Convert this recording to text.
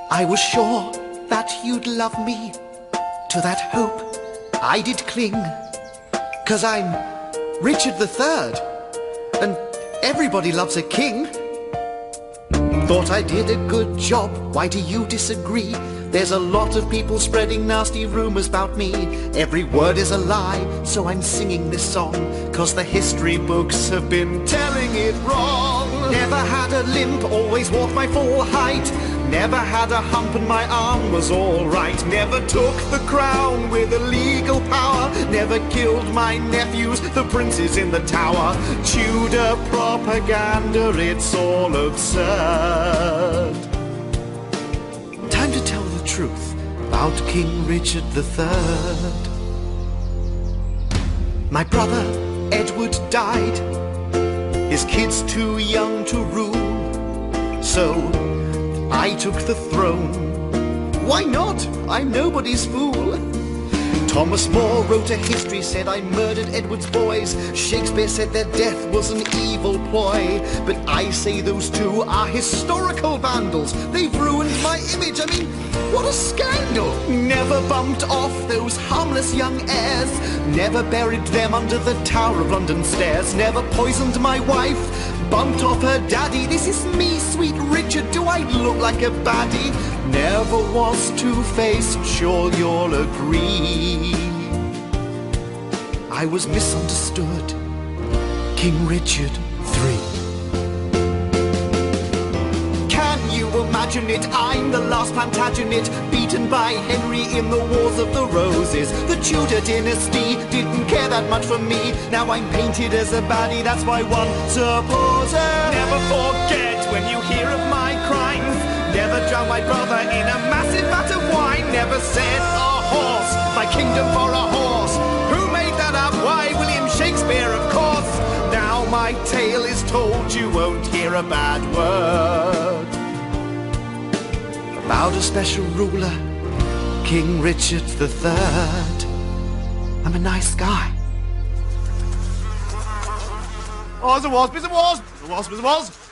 I was sure that you'd love me. To that hope I did cling. 'Cause I'm Richard III, and everybody loves a king. Thought I did a good job, why do you disagree? There's a lot of people spreading nasty rumors about me. Every word is a lie, so I'm singing this song, 'cause the history books have been telling it wrong. Never had a limp, always walked my full height. Never had a hump and my arm was all right. Never took the crown with illegal power. Never killed my nephews, the princes in the tower. Tudor propaganda, it's all absurd. Time to tell the truth about King Richard III. My brother Edward died, his kids too young to rule, so I took the throne. Why not? I'm nobody's fool. Thomas More wrote a history, said I murdered Edward's boys. Shakespeare said their death was an evil ploy. But I say those two are historical vandals. They've ruined my image. I mean, what a scandal. Never bumped off those harmless young heirs. Never buried them under the Tower of London stairs. Never poisoned my wife, bumped off her daddy. This is me, sweet Richard. Do I look like a baddie? Never was two-faced, sure you'll agree. I was misunderstood, King Richard III. Can you imagine it? I'm the last Plantagenet, beaten by Henry in the Wars of the Roses. The Tudor dynasty didn't care that much for me. Now I'm painted as a baddie, that's why one supposes. Never forget when you hear of my crimes. Never drowned my brother in a massive vat of wine. Never said a horse, my kingdom for a horse. Who made that up? Why, William Shakespeare, of course. Now my tale is told, you won't hear a bad word about a special ruler, King Richard III. I'm a nice guy. Oh, as it was, as it was, as it was, as it was.